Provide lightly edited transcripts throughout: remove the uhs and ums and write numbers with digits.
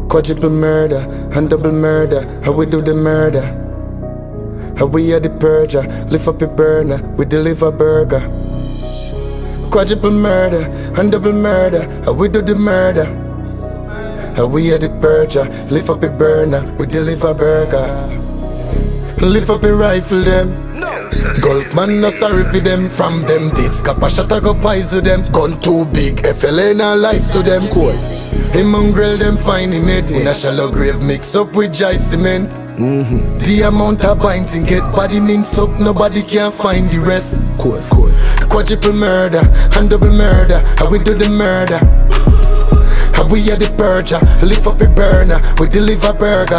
Quadruple murder and double murder. How we do the murder? How we are the purger. Lift up a burner, we deliver burger. Quadruple murder and double murder. How we do the murder? How we are the purger. Lift up a burner, we deliver burger. Lift up a rifle them. Gulf man no sorry for them. From them this copper shot I go pies to them. Gun too big, FLA no lies to them. Cool. Him mongrel them find him head in a shallow grave mix up with dry cement. The amount of binds and get body mince up, nobody can find the rest. Cool. Quadruple murder and double murder. How we do the murder? How we are the purger. Lift up a burner, we deliver burger.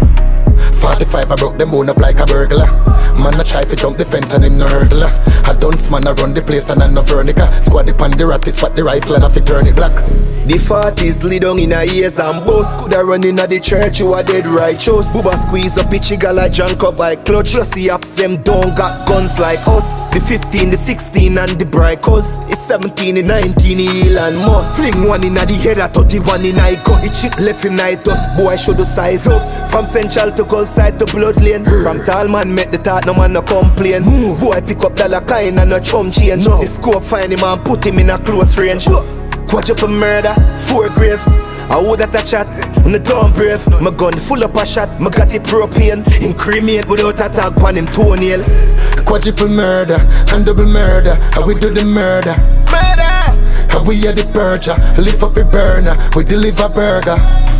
45 I broke them bone up like a burglar. Man I try to jump the fence and him no hurdler. I dunce man I run the place and I no furniture. Squad the pan the rat, spot the rifle and I fi turn it black. The 40s lead on in a ears and bust. Coulda run in a the church, you a dead righteous. Booba squeeze up itchy gal like junk up by clutch. Just the apps them don't got guns like us. The 15, the 16 and the bright cuz. It's 17, the 19, Elon Musk. Fling one in a the head, I 31 in I got. The chick left him night up, boy should the size up. From Central to Gulf side to Blood Lane. From tall man met the thought, no man no complain. Boy pick up dollar kind and no chum change. The scope find him and put him in a close range. Quadruple murder, 4 grave. I would that a chat, on the dumb brave. My gun full up a shot, my got it propane. Incremate without a tag on him toenail. Quadruple murder and double murder. How we do the murder? Murder! How we are the purger. Lift up a burner, we deliver burger.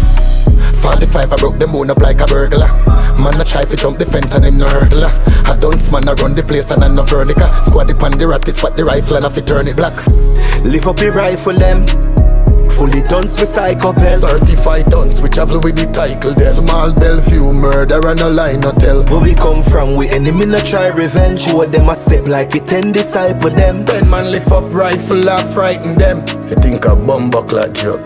45 I broke them bone up like a burglar. Man I try to jump the fence and him no hurdler. I dunce man I run the place and I no furniture. Squad the pan the rat, spot the rifle and I fi turn it black. Lift up the rifle them. Fully dunce with psychopath. Certified tons, we travel with the title them. Small Bellevue murder and a line hotel. Where we come from, we enemy no try revenge. Show them a step like it 10 disciple them. 10 man lift up rifle and frighten them. You think a bomb buckler joke?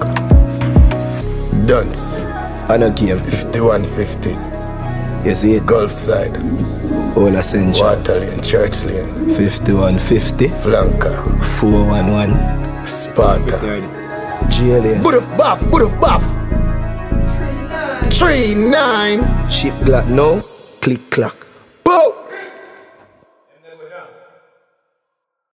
Dunce. I don't give 5150. You see it? Gulf side. All Ascension. Water lane, Church lane. 5150. Flanker. 411. Sparta. Jail lane. Buduf buff. 39. Chip Glock now. Click clack.